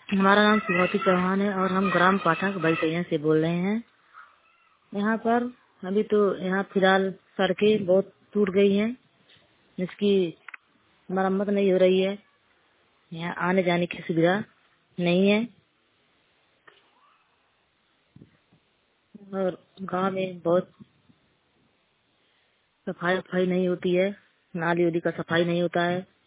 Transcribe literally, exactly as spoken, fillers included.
हमारा नाम सुभौती चौहान है और हम ग्राम पाठक बैसैया से बोल रहे हैं। यहाँ पर अभी तो यहाँ फिलहाल सड़कें बहुत टूट गई हैं, जिसकी मरम्मत नहीं हो रही है। यहाँ आने जाने की सुविधा नहीं है और गांव में बहुत सफाई वफाई नहीं होती है, नाली उली का सफाई नहीं होता है।